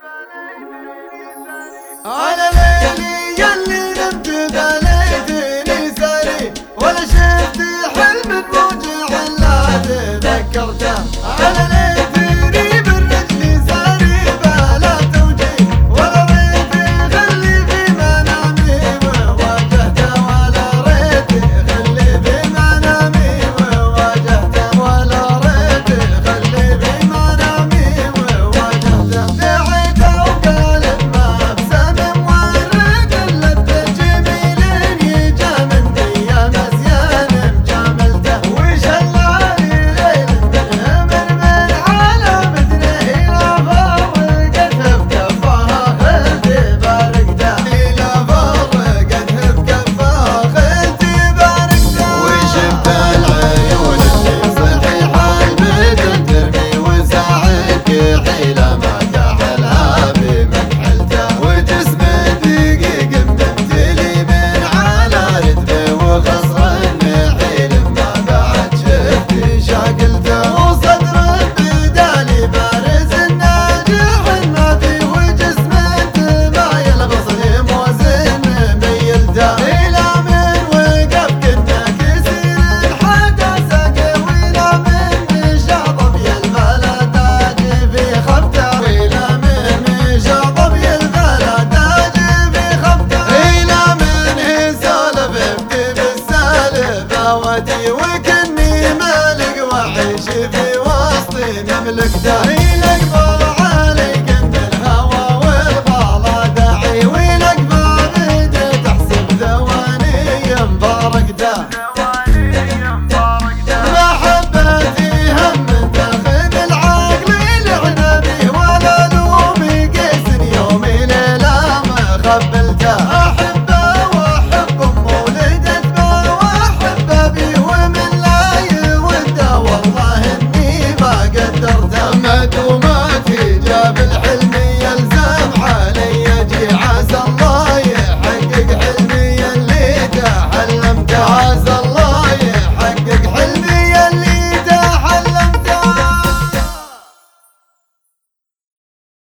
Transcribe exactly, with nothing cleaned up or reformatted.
على ليلي يلي نمت بليتني سالي ولا شفت حلم بوجع لا تذكرته. على ليتني بالرجل ساري بلا توجيه ولا ريت خلي في منامي وواجهته ولا ريت خلي في منامي وواجهته ولا ريت خلي في منامي وواجهته. دعيته وقال ما ابسم مورد لب جميل يجا من ديا مزيان مجاملته وشلاني ليل من من على مدنه لا فرقته بكفاها خلتي باركته لا فرقته بكفاها خلتي باركته. وشفت العيون اللي صحيحه البدن ترمي وساعك حيله ما كحلها بمكحلته وجسم دقيق ممتلي من على رتبه وخصر النحيل ما بعد شفت شاكلته وصدر بدالي بارز الناجح ما فيه وجسمه تمايل غصن موزن ميلته الى من وقف كنا كسير الحدث وإلى من شاطب البلداج في خبته وإلى من شاطب البلداج في خبته إلى من سالف بالسالفة ودي وكني مالك وعيش في وسط مملكته. الأكبر عليك انت الهوى والغلا داعي والأكبر بدي تحسب ثواني مباركته.